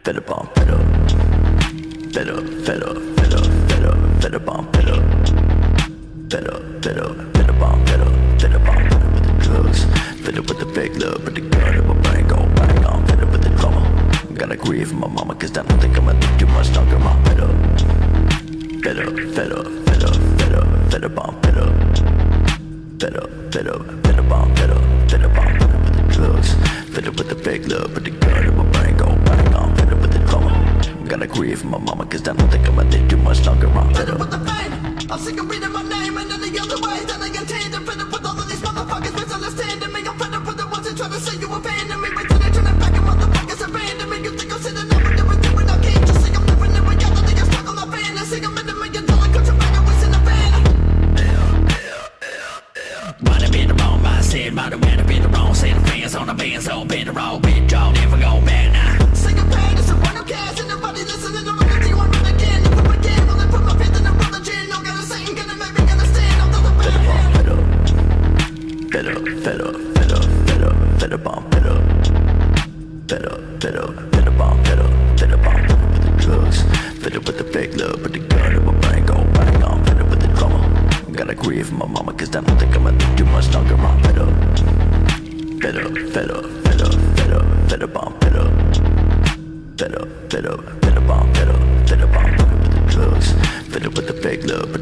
Fed up on fed up. Fed up, fed up, fed up, fed up, fed up on fed up. Fed up, fed up, fed up on fed up. Fed up on fed up with the drugs. Fed up with the fake love, but the gun in my brain go bang on. Fed up with the drama. Gotta grieve for my mama, cause I don't think I'ma live too much longer. I'm fed up. Fed up, fed up, fed up, fed up, fed up on fed up. Fed up, fed up, fed up on fed up. Fed up on fed up with the drugs. Fed up with the fake love, but the gun in my brain go bang on. Fed up with the drama. Gotta grieve for my mama, cause I don't think I'ma live too much longer. I'm fed up with the fame. I'm sick of reading my name and any other way that I intend. I'm fed up with all of these motherfuckers misunderstanding me. I'm fed up with the ones that try to say you abandon me. Wait till they turn it back and motherfuckers abandon me. You think I'm sitting there with everything when I can't just see I'm living in reality. I'm stuck on my fantasy. I'm in $1 million country bag and wasting a van. Might have been the wrong mindset, might have been the wrong set of fans on the band, so been the wrong bit, y'all never go back now. Sing a band, it's a one who cares, and nobody listening to me. You want me again, if I'm again, will they put my faith in the religion? No gotta sing, gonna make me understand, I'm the band. Fed up, fed up, fed up, fed up, fed up on fed up. Fed up, fed up, fed up on fed up, fed up on fed up with the drugs. Fed up with the fake love, but the gun in my brain go bang on. Fed up with the drama. Gotta grieve for my mama, cause I don't think I'ma live too much longer. I'm fed up. Fed up, fed up, fed up, fed up, fed up on fed up. Fed up, fed up, fed up on fed up, fed up on fed up with the drugs. Fed up with the fake love, but